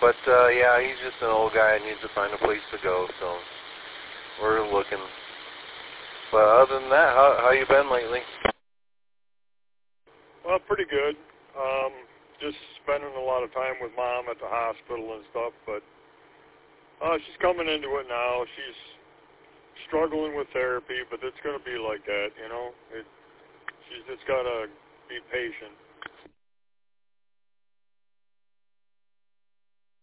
But, yeah, he's just an old guy and needs to find a place to go, so we're looking. But other than that, how you been lately? Well, pretty good. Just spending a lot of time with Mom at the hospital and stuff, but she's coming into it now. She's struggling with therapy, but it's going to be like that, you know. She's just got to be patient.